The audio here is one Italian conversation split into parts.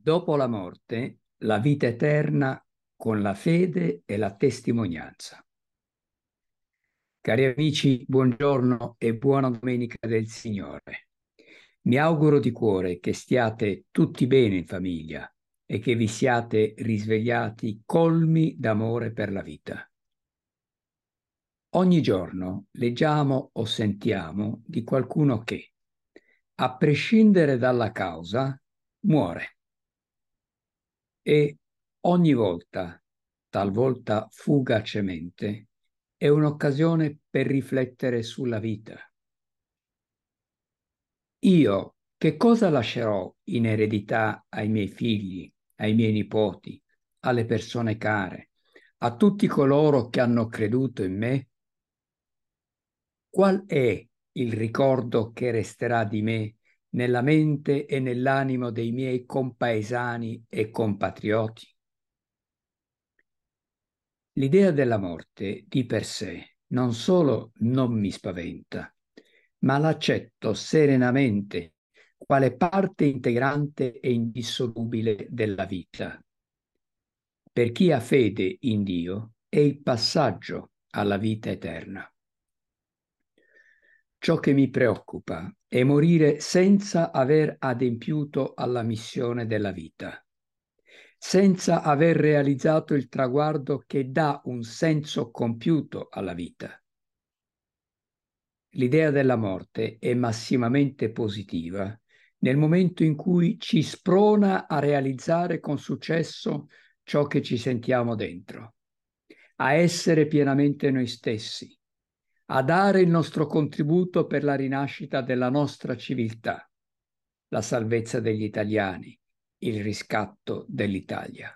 Dopo la morte, la vita eterna con la fede e la testimonianza. Cari amici, buongiorno e buona domenica del Signore. Mi auguro di cuore che stiate tutti bene in famiglia e che vi siate risvegliati colmi d'amore per la vita. Ogni giorno leggiamo o sentiamo di qualcuno che, a prescindere dalla causa, muore. E ogni volta, talvolta fugacemente, è un'occasione per riflettere sulla vita. Io che cosa lascerò in eredità ai miei figli, ai miei nipoti, alle persone care, a tutti coloro che hanno creduto in me? Qual è il ricordo che resterà di me nella mente e nell'animo dei miei compaesani e compatrioti? L'idea della morte di per sé non solo non mi spaventa, ma l'accetto serenamente quale parte integrante e indissolubile della vita. Per chi ha fede in Dio è il passaggio alla vita eterna. Ciò che mi preoccupa è morire senza aver adempiuto alla missione della vita, senza aver realizzato il traguardo che dà un senso compiuto alla vita. L'idea della morte è massimamente positiva nel momento in cui ci sprona a realizzare con successo ciò che ci sentiamo dentro, a essere pienamente noi stessi, a dare il nostro contributo per la rinascita della nostra civiltà, la salvezza degli italiani, il riscatto dell'Italia.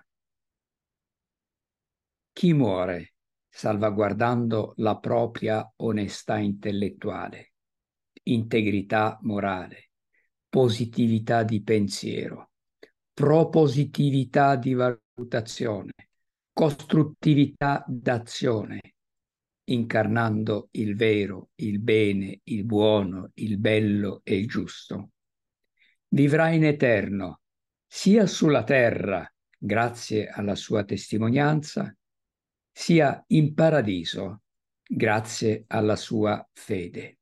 Chi muore salvaguardando la propria onestà intellettuale, integrità morale, positività di pensiero, propositività di valutazione, costruttività d'azione, incarnando il vero, il bene, il buono, il bello e il giusto. Vivrà in eterno, sia sulla terra, grazie alla sua testimonianza, sia in paradiso, grazie alla sua fede.